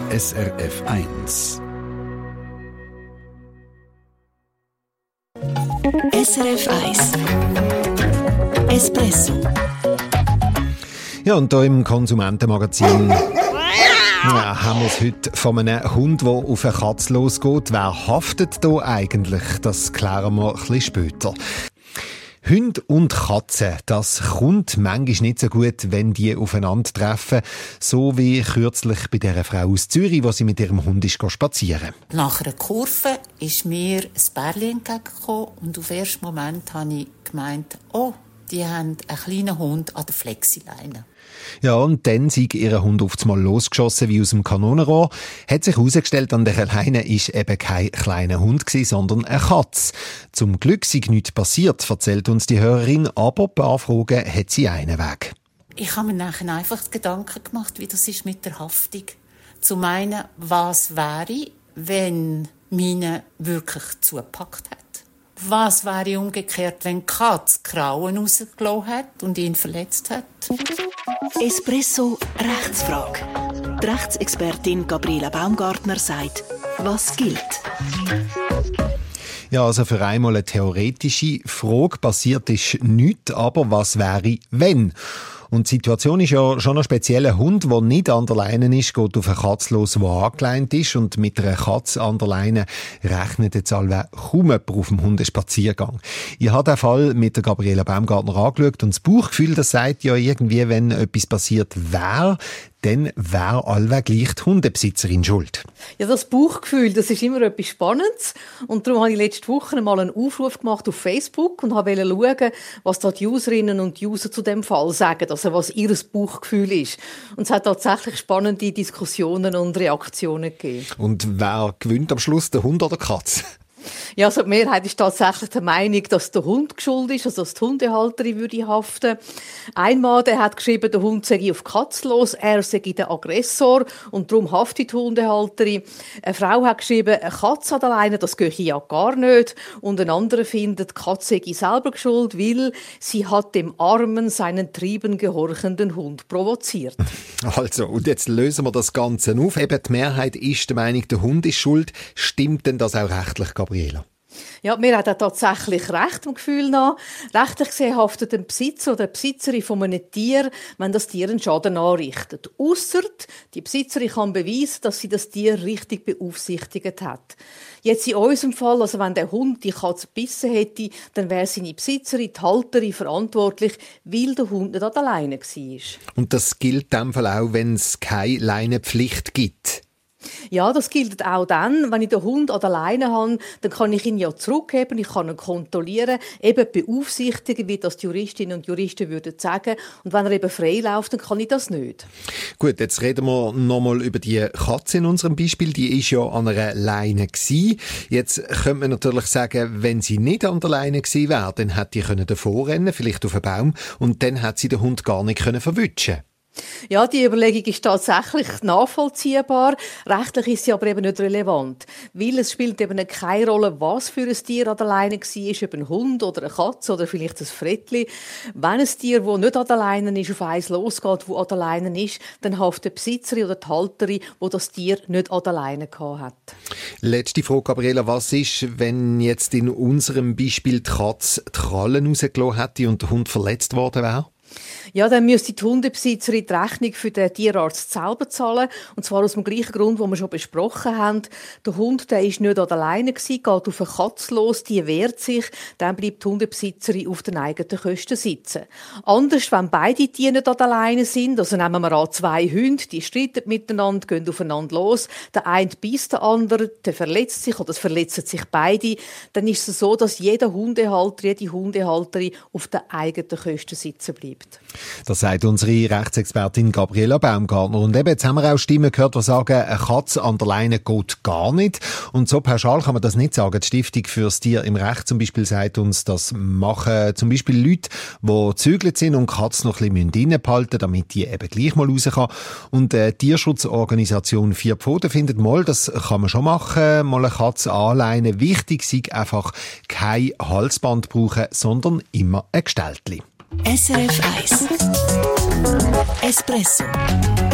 SRF 1. SRF 1 Espresso. Ja, und hier im Konsumentenmagazin haben wir es heute von einem Hund, der auf eine Katze losgeht. Wer haftet da eigentlich? Das klären wir ein bisschen später. Hunde und Katzen, das kommt manchmal nicht so gut, wenn die aufeinandertreffen. So wie kürzlich bei dieser Frau aus Zürich, wo sie mit ihrem Hund spazieren. Nach einer Kurve ist mir ein Pärchen entgegengekommen und auf den ersten Moment habe ich gemeint, oh, die haben einen kleinen Hund an der Flexileine. Ja, und dann sei ihr Hund auf einmal losgeschossen wie aus dem Kanonenrohr. Hat sich herausgestellt, an der Leine war eben kein kleiner Hund gewesen, sondern eine Katze. Zum Glück sei nichts passiert, erzählt uns die Hörerin, aber ein paar Fragen hat sie einen Weg. Ich habe mir nachher einfach Gedanken gemacht, wie das ist mit der Haftung. Zu meinen, was wäre, wenn meine wirklich zugepackt hat? Was wäre umgekehrt, wenn die Katze Krauen rausgelassen hat und ihn verletzt hat? Espresso Rechtsfrage. Die Rechtsexpertin Gabriela Baumgartner sagt, was gilt. Ja, also für einmal eine theoretische Frage. Passiert ist nichts, aber was wäre, wenn? Und die Situation ist ja schon ein spezieller Hund, der nicht an der Leine ist, geht auf eine Katze los, die angeleint ist. Und mit einer Katze an der Leine rechnet jetzt alle kaum jemand auf dem Hundespaziergang. Ich habe den Fall mit der Gabriela Baumgartner angeschaut und das Bauchgefühl, das sagt ja irgendwie, wenn etwas passiert wäre, dann wäre allweg gleich die Hundebesitzerin schuld. Ja, das Bauchgefühl, das ist immer etwas Spannendes. Und darum habe ich letzte Woche mal einen Aufruf gemacht auf Facebook und wollte schauen, was da die Userinnen und User zu dem Fall sagen, also was ihr Bauchgefühl ist. Und es hat tatsächlich spannende Diskussionen und Reaktionen gegeben. Und wer gewinnt am Schluss, der Hund oder die Katze? Ja, also die Mehrheit ist tatsächlich der Meinung, dass der Hund geschuldet ist, also dass die Hundehalterin würde haften. Ein Mann, der hat geschrieben, der Hund sei auf die Katze los, er sei der Aggressor und darum haftet die Hundehalterin. Eine Frau hat geschrieben, eine Katze an der Leine, das gehe ja gar nicht. Und ein anderer findet, die Katze sei selber schuld, weil sie hat dem armen, seinen Trieben gehorchenden Hund provoziert. Also, und jetzt lösen wir das Ganze auf. Eben die Mehrheit ist der Meinung, der Hund ist schuld. Stimmt denn das auch rechtlich, Gabriela? Ja, mir hat er tatsächlich recht, im Gefühl nach. Rechtlich gesehen haftet ein Besitzer oder eine Besitzerin von einem Tier, wenn das Tier einen Schaden anrichtet. Ausser die Besitzerin kann beweisen, dass sie das Tier richtig beaufsichtigt hat. Jetzt in unserem Fall, also wenn der Hund die Katze gebissen hätte, dann wäre seine Besitzerin, die Halterin, verantwortlich, weil der Hund nicht an der Leine war. Und das gilt in dem Fall auch, wenn es keine Leinenpflicht gibt? Ja, das gilt auch dann, wenn ich den Hund an der Leine habe, dann kann ich ihn ja zurückgeben, ich kann ihn kontrollieren, eben beaufsichtigen, wie das die Juristinnen und Juristen würden sagen. Und wenn er eben frei läuft, dann kann ich das nicht. Gut, jetzt reden wir nochmal über die Katze in unserem Beispiel. Die ist ja an einer Leine gewesen. Jetzt könnte man natürlich sagen, wenn sie nicht an der Leine gewesen wäre, dann hätte die davor rennen, vielleicht auf einen Baum, und dann hätte sie den Hund gar nicht verwutschen. Ja, die Überlegung ist tatsächlich nachvollziehbar. Rechtlich ist sie aber eben nicht relevant. Weil es spielt eben keine Rolle, was für ein Tier an der Leine war, ob ein Hund oder eine Katze oder vielleicht ein Frettli. Wenn ein Tier, das nicht an der Leine ist, auf eins losgeht, das an der Leine ist, dann haftet der Besitzerin oder die Halterin, die das Tier nicht an der Leine hat. Letzte Frage, Gabriela. Was ist, wenn jetzt in unserem Beispiel die Katze die Krallen rausgelassen hätte und der Hund verletzt worden wäre? Ja, dann müsste die Hundebesitzerin die Rechnung für den Tierarzt selber zahlen. Und zwar aus dem gleichen Grund, den wir schon besprochen haben. Der Hund, der ist nicht an der Leine gewesen, geht auf eine Katze los, die wehrt sich. Dann bleibt die Hundebesitzerin auf den eigenen Kosten sitzen. Anders, wenn beide Tiere nicht an der Leine sind, also nehmen wir an 2 Hunde, die streiten miteinander, gehen aufeinander los. Der eine beißt den anderen, der verletzt sich oder es verletzen sich beide. Dann ist es so, dass jede Hundehalterin auf den eigenen Kosten sitzen bleibt. Das sagt unsere Rechtsexpertin Gabriela Baumgartner. Und eben, jetzt haben wir auch Stimmen gehört, die sagen, eine Katze an der Leine geht gar nicht. Und so pauschal kann man das nicht sagen. Die Stiftung fürs Tier im Recht zum Beispiel sagt uns, das machen zum Beispiel Leute, die gezügelt sind und Katzen noch ein bisschen reinbehalten müssen, damit die eben gleich mal raus kann. Und die Tierschutzorganisation Vier Pfoten findet mal, das kann man schon machen, mal eine Katze anleinen. Wichtig sei einfach kein Halsband brauchen, sondern immer ein Gestelltli. SRF 1 Espresso